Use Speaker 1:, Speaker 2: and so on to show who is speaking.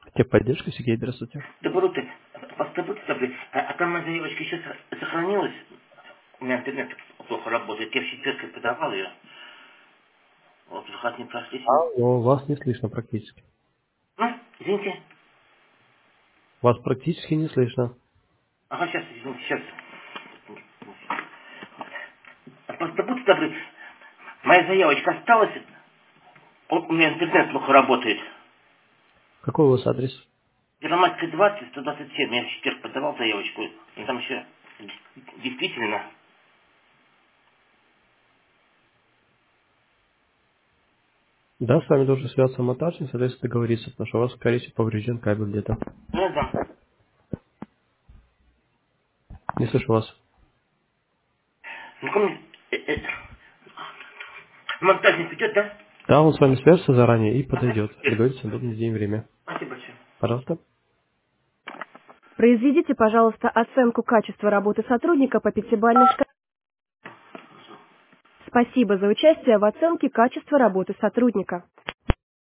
Speaker 1: Техподдержка, Сергей, здравствуйте.
Speaker 2: Доброе утро. А там моя заявочка еще сохранилась? У меня интернет плохо работает. Я в четверг подавал ее. Вот уже как не прошли.
Speaker 1: Но вас не слышно практически.
Speaker 2: Извините.
Speaker 1: Вас практически не слышно.
Speaker 2: Ага, сейчас, извините, сейчас. Просто будьте добры. Моя заявочка осталась. У меня интернет плохо работает.
Speaker 1: Какой у вас адрес?
Speaker 2: Первомайская 20, 127. Я в четверг подавал заявочку. И там еще действительно.
Speaker 1: Да, с вами должен связаться монтажник, соответственно, договориться, потому что у вас, скорее всего, поврежден кабель где-то.
Speaker 2: Ну, я знаю.
Speaker 1: Не слышу вас.
Speaker 2: Ну, ко мне... Монтажник идет, да?
Speaker 1: Да, он с вами свяжется заранее и
Speaker 2: Ага,
Speaker 1: подойдет.
Speaker 2: теперь.
Speaker 1: Договорится на удобный день и время.
Speaker 2: Спасибо большое.
Speaker 1: Пожалуйста.
Speaker 3: Произведите, пожалуйста, оценку качества работы сотрудника по пятибалльной шкале. Спасибо за участие в оценке качества работы сотрудника.